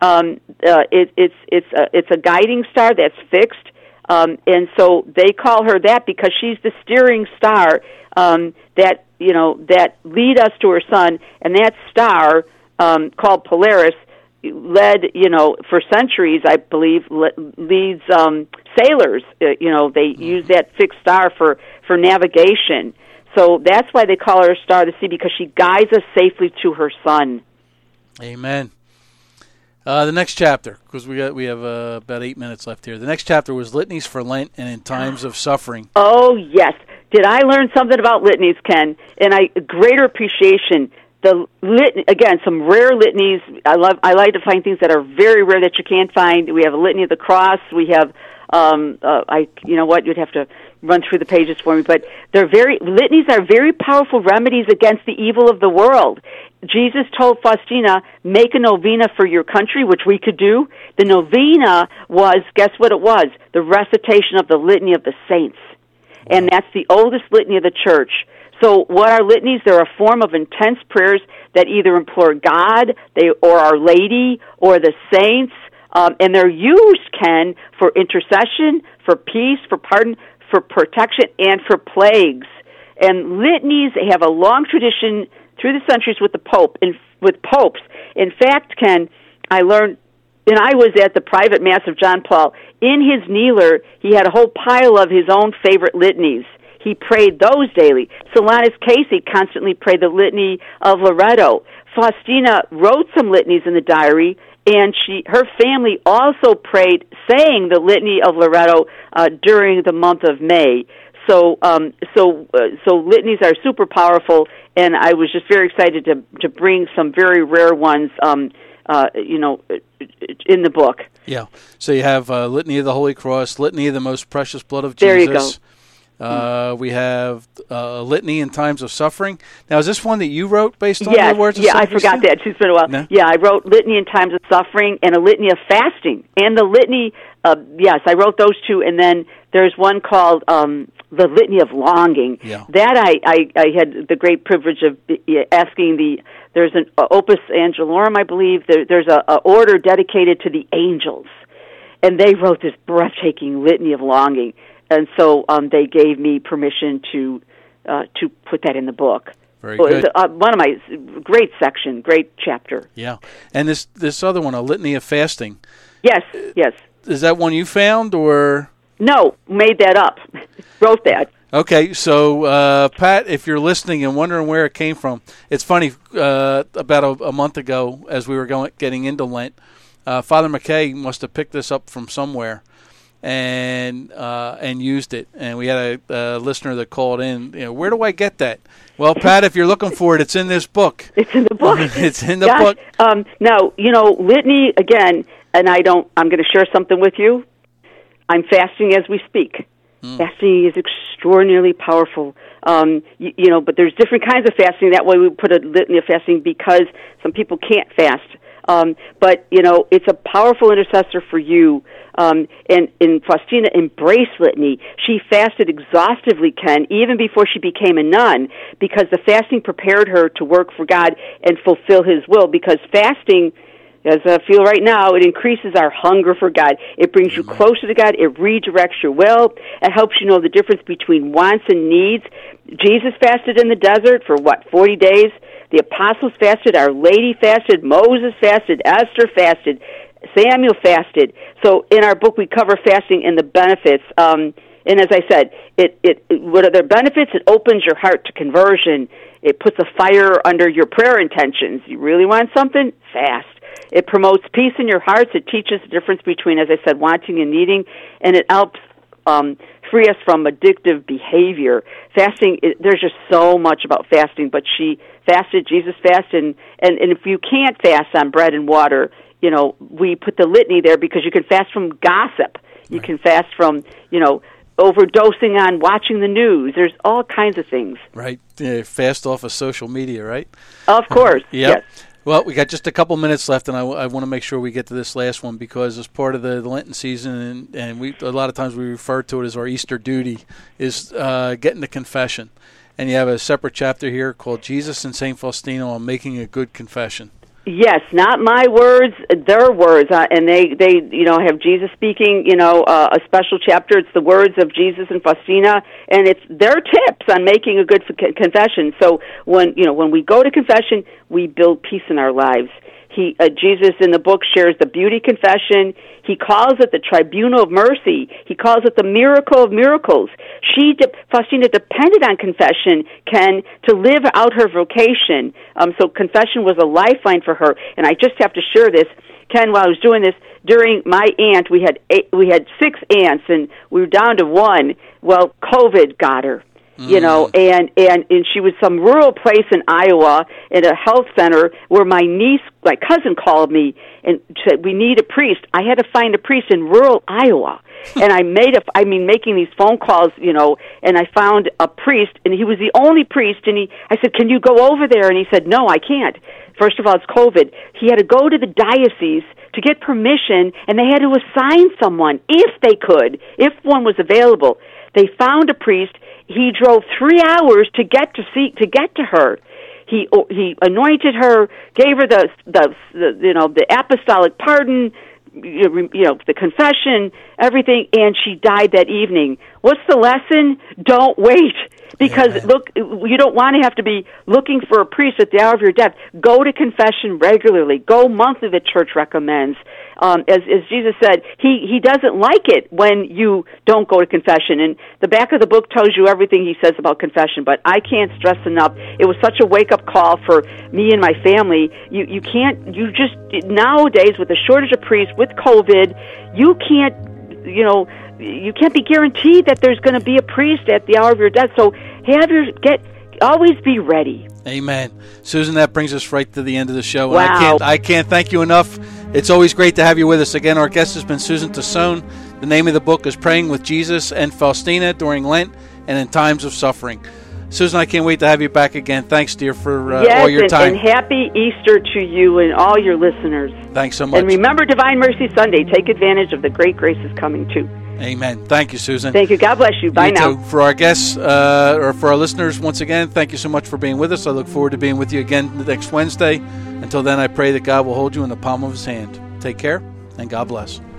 E: It's a guiding star that's fixed, and so they call her that because she's the steering star that lead us to her son. And that star called Polaris led for centuries, I believe, leads sailors. They use that fixed star for navigation. So that's why they call her Star of the Sea, because she guides us safely to her son.
D: Amen. The next chapter, because we have about 8 minutes left here. The next chapter was Litanies for Lent and in Times of Suffering.
E: Oh, yes. Did I learn something about litanies, Ken? And greater appreciation. Again, some rare litanies. I like to find things that are very rare that you can't find. We have a Litany of the Cross. We have, you'd have to run through the pages for me, but litanies are very powerful remedies against the evil of the world. Jesus told Faustina, make a novena for your country, which we could do. The novena was, guess what it was? The recitation of the Litany of the Saints. And that's the oldest litany of the church. So what are litanies? They're a form of intense prayers that either implore God, or Our Lady, or the saints, and they're used, Ken, for intercession, for peace, for pardon, for protection, and for plagues. And litanies have a long tradition through the centuries with with popes. In fact, Ken, I learned, and I was at the private Mass of John Paul. In his kneeler, he had a whole pile of his own favorite litanies. He prayed those daily. Solanus Casey constantly prayed the Litany of Loretto. Faustina wrote some litanies in the diary, and her family also sang the Litany of Loretto during the month of May. So litanies are super powerful, and I was just very excited to bring some very rare ones, in the book.
D: Yeah. So you have Litany of the Holy Cross, Litany of the Most Precious Blood of Jesus.
E: There you go.
D: We have Litany in Times of Suffering. Now, is this one that you wrote based on the words of
E: St. I forgot that. It's been a while. No? Yeah, I wrote Litany in Times of Suffering and a Litany of Fasting. And the Litany, yes, I wrote those two. And then there's one called the Litany of Longing.
D: Yeah.
E: That I had the great privilege of asking there's an Opus Angelorum, I believe. There's a order dedicated to the angels. And they wrote this breathtaking Litany of Longing. And so they gave me permission to put that in the book.
D: Very good.
E: One of my great chapter.
D: Yeah. And this other one, a Litany of Fasting.
E: Yes.
D: Is that one you found, or?
E: No, made that up. Wrote that.
D: Okay, so Pat, if you're listening and wondering where it came from, it's funny. About a month ago, as we were getting into Lent, Father McKay must have picked this up from somewhere. and used it. And we had a listener that called in. Where do I get that? Well, Pat, if you're looking for it, it's in this book.
E: It's in the book.
D: It's in the book.
E: Now, litany again, and I'm going to share something with you. I'm fasting as we speak. Fasting is extraordinarily powerful. But there's different kinds of fasting. That way we put a litany of fasting because some people can't fast. But it's a powerful intercessor for you. And Faustina embraced litany. She fasted exhaustively, Ken, even before she became a nun, because the fasting prepared her to work for God and fulfill His will. Because fasting, as I feel right now, it increases our hunger for God. It brings you closer to God. It redirects your will. It helps you know the difference between wants and needs. Jesus fasted in the desert for 40 days? The apostles fasted. Our Lady fasted. Moses fasted. Esther fasted. Samuel fasted. So in our book, we cover fasting and the benefits. And as I said, what are the benefits? It opens your heart to conversion. It puts a fire under your prayer intentions. You really want something? Fast. It promotes peace in your hearts. It teaches the difference between, as I said, wanting and needing, and it helps free us from addictive behavior. Fasting, there's just so much about fasting, but she fasted, Jesus fasted, and if you can't fast on bread and water, we put the litany there because you can fast from gossip. You can fast from, overdosing on watching the news. There's all kinds of things.
D: Right. Fast off of social media, right?
E: Of course.
D: Yep.
E: Yes.
D: Well, we got just a couple minutes left, and I want to make sure we get to this last one because as part of the Lenten season, and a lot of times we refer to it as our Easter duty, is getting to confession. And you have a separate chapter here called Jesus and St. Faustina on making a good confession.
E: Yes, not my words, their words, and they have Jesus speaking, a special chapter. It's the words of Jesus and Faustina, and it's their tips on making a good confession. So when we go to confession, we build peace in our lives. Jesus in the book shares the beauty confession. He calls it the tribunal of mercy. He calls it the miracle of miracles. Faustina depended on confession, Ken, to live out her vocation. So confession was a lifeline for her. And I just have to share this, Ken, while I was doing this, during my aunt, we had 6 aunts, and we were down to 1. Well, COVID got her. And she was some rural place in Iowa at a health center where my cousin called me and said, we need a priest. I had to find a priest in rural Iowa. And I making these phone calls, and I found a priest, and he was the only priest, and I said, can you go over there? And he said, no, I can't. First of all, it's COVID. He had to go to the diocese to get permission, and they had to assign someone if they could, if one was available. They found a priest. He drove 3 hours to get to her. He anointed her, gave her the apostolic pardon, the confession, everything, and she died that evening. What's the lesson? Don't wait. Because, look, you don't want to have to be looking for a priest at the hour of your death. Go to confession regularly. Go monthly, the church recommends. As Jesus said, he doesn't like it when you don't go to confession. And the back of the book tells you everything he says about confession, but I can't stress enough. It was such a wake-up call for me and my family. Nowadays, with the shortage of priests, with COVID, you can't be guaranteed that there's going to be a priest at the hour of your death. So always be ready.
D: Amen. Susan, that brings us right to the end of the show.
E: Wow.
D: And I can't thank you enough. It's always great to have you with us. Again, our guest has been Susan Tassone. The name of the book is Praying with Jesus and Faustina During Lent and in Times of Suffering. Susan, I can't wait to have you back again. Thanks, dear, for all your time.
E: And happy Easter to you and all your listeners.
D: Thanks so much.
E: And remember Divine Mercy Sunday. Take advantage of the great graces coming too.
D: Amen. Thank you, Susan.
E: Thank you. God bless you. Bye now.
D: Too. For our guests, or for our listeners, once again, thank you so much for being with us. I look forward to being with you again next Wednesday. Until then, I pray that God will hold you in the palm of His hand. Take care, and God bless.